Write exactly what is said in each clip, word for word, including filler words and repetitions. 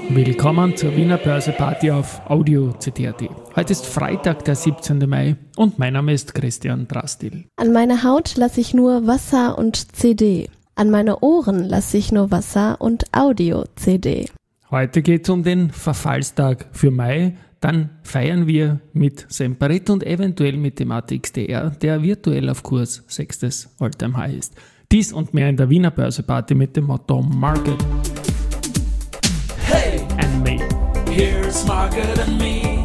Willkommen zur Wiener Börse-Party auf Audio C T A T. Heute ist Freitag, der siebzehnten Mai und mein Name ist Christian Drastil. An meine Haut lasse ich nur Wasser und C D. An meine Ohren lasse ich nur Wasser und Audio-C D. Heute geht es um den Verfallstag für Mai. Dann feiern wir mit Semperit und eventuell mit dem A T X D R, der virtuell auf Kurs sechstes All-Time-High ist. Dies und mehr in der Wiener Börse-Party mit dem Motto Market. Hey, and me. Here's Market and Me,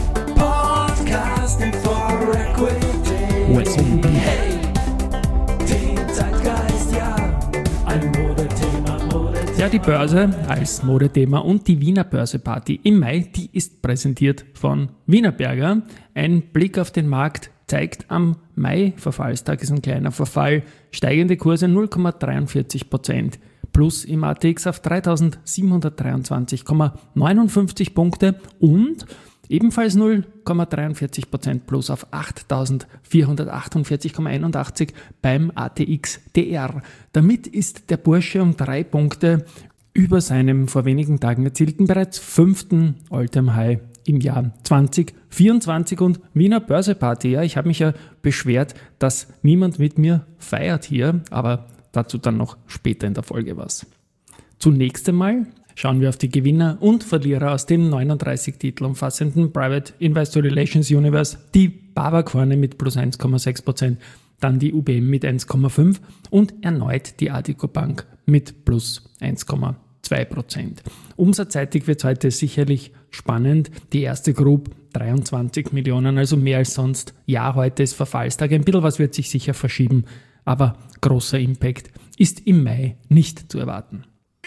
podcasting for equity. Listen. Hey, den Zeitgeist, ja, ein Modethema, Modethema. Ja, die Börse als Modethema und die Wiener Börse-Party im Mai, die ist präsentiert von Wienerberger. Ein Blick auf den Markt zeigt, am Mai-Verfallstag ist ein kleiner Verfall, steigende Kurse null Komma dreiundvierzig Prozent. Plus im A T X auf dreitausendsiebenhundertdreiundzwanzig Komma neunundfünfzig Punkte und ebenfalls null Komma dreiundvierzig Prozent plus auf achttausendvierhundertachtundvierzig Komma einundachtzig beim A T X D R. Damit ist der Bursche um drei Punkte über seinem vor wenigen Tagen erzielten bereits fünften All-Time-High im Jahr zwanzig vierundzwanzig und Wiener Börse-Party. Ja, ich habe mich ja beschwert, dass niemand mit mir feiert hier, aber dazu dann noch später in der Folge was. Zunächst einmal schauen wir auf die Gewinner und Verlierer aus dem neununddreißig Titel umfassenden Private Investor Relations Universe. Die BAWAG vorne mit plus eins Komma sechs Prozent, dann die U B M mit eins Komma fünf und erneut die Addiko Bank mit plus eins Komma zwei Prozent. Umsatzseitig wird es heute sicherlich spannend. Die erste Group dreiundzwanzig Millionen, also mehr als sonst. Ja, heute ist Verfallstag. Ein bisschen was wird sich sicher verschieben, aber großer Impact ist im Mai nicht zu erwarten.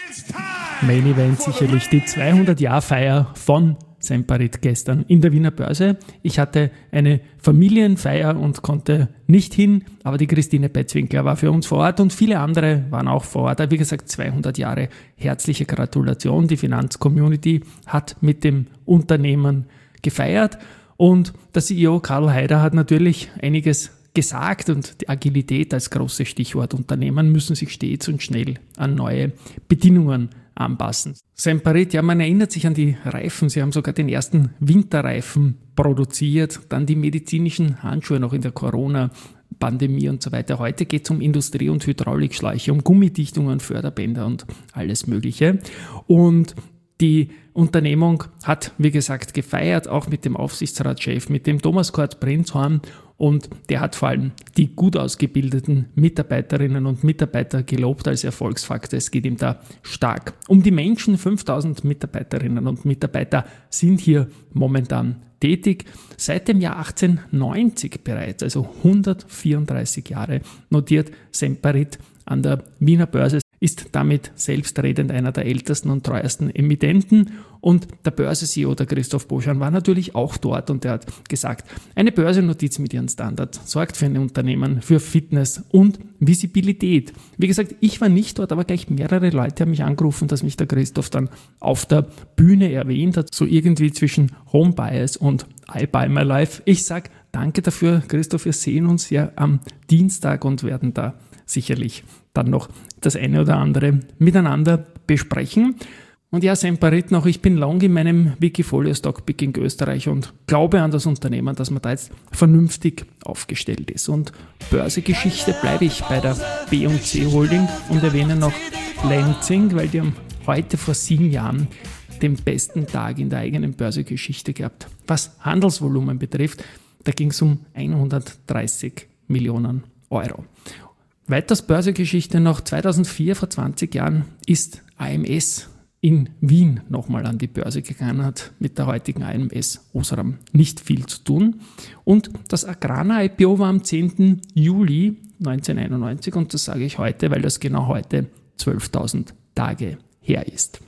Main Event sicherlich die zweihundert-Jahr-Feier von Semperit gestern in der Wiener Börse. Ich hatte eine Familienfeier und konnte nicht hin, aber die Christine Betzwinkler war für uns vor Ort und viele andere waren auch vor Ort. Wie gesagt, zweihundert Jahre, herzliche Gratulation. Die Finanzcommunity hat mit dem Unternehmen gefeiert und der C E O Karl Haider hat natürlich einiges gesagt und die Agilität als großes Stichwort. Unternehmen müssen sich stets und schnell an neue Bedingungen anpassen. Semperit, ja, man erinnert sich an die Reifen. Sie haben sogar den ersten Winterreifen produziert, dann die medizinischen Handschuhe noch in der Corona-Pandemie und so weiter. Heute geht es um Industrie- und Hydraulikschläuche, um Gummidichtungen, Förderbänder und alles Mögliche. Und die Unternehmung hat, wie gesagt, gefeiert, auch mit dem Aufsichtsratschef, mit dem Thomas Kurt-Prinzhorn, und der hat vor allem die gut ausgebildeten Mitarbeiterinnen und Mitarbeiter gelobt als Erfolgsfaktor. Es geht ihm da stark um die Menschen. fünftausend Mitarbeiterinnen und Mitarbeiter sind hier momentan tätig. Seit dem Jahr achtzehnhundertneunzig bereits, also hundertvierunddreißig Jahre, notiert Semperit an der Wiener Börse, ist damit selbstredend einer der ältesten und treuesten Emittenten. Und der Börse-C E O, der Christoph Boschan, war natürlich auch dort und er hat gesagt, eine Börsennotiz mit ihren Standards sorgt für ein Unternehmen für Fitness und Visibilität. Wie gesagt, ich war nicht dort, aber gleich mehrere Leute haben mich angerufen, dass mich der Christoph dann auf der Bühne erwähnt hat, so irgendwie zwischen Home Bias und I Buy My Life. Ich sage danke dafür, Christoph, wir sehen uns ja am Dienstag und werden da sicherlich dann noch das eine oder andere miteinander besprechen. Und ja, Semperit noch, ich bin lang in meinem Wikifolio Stockpicking Österreich und glaube an das Unternehmen, dass man da jetzt vernünftig aufgestellt ist. Und Börsegeschichte bleibe ich bei der B und C Holding und erwähne noch Lenzing, weil die haben heute vor sieben Jahren den besten Tag in der eigenen Börsegeschichte gehabt. Was Handelsvolumen betrifft, da ging es um hundertdreißig Millionen Euro. Weiters Börsegeschichte noch, zweitausendvier, vor zwanzig Jahren, ist A M S in Wien nochmal an die Börse gegangen, hat mit der heutigen A M S Osram nicht viel zu tun. Und das Agrana I P O war am zehnten Juli neunzehnhunderteinundneunzig und das sage ich heute, weil das genau heute zwölftausend Tage her ist.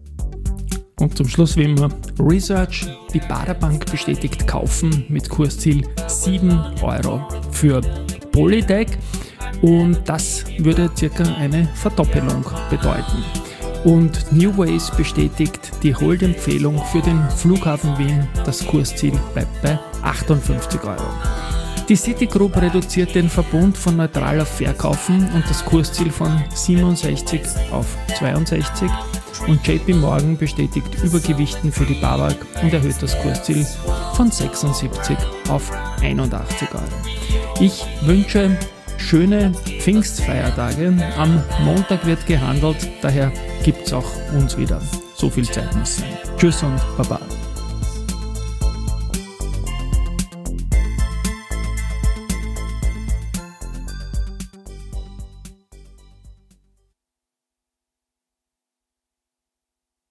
Und zum Schluss wie immer Research. Die Baderbank bestätigt Kaufen mit Kursziel sieben Euro für Polytech. Und das würde circa eine Verdoppelung bedeuten. Und New Ways bestätigt die Hold-Empfehlung für den Flughafen Wien. Das Kursziel bleibt bei achtundfünfzig Euro. Die Citigroup reduziert den Verbund von neutral auf Verkaufen und das Kursziel von siebenundsechzig auf zweiundsechzig. Und J P Morgan bestätigt Übergewichten für die BAWAG und erhöht das Kursziel von sechsundsiebzig auf einundachtzig Euro. Ich wünsche schöne Pfingstfeiertage. Am Montag wird gehandelt, daher gibt es auch uns wieder. So viel Zeit muss sein. Tschüss und Baba.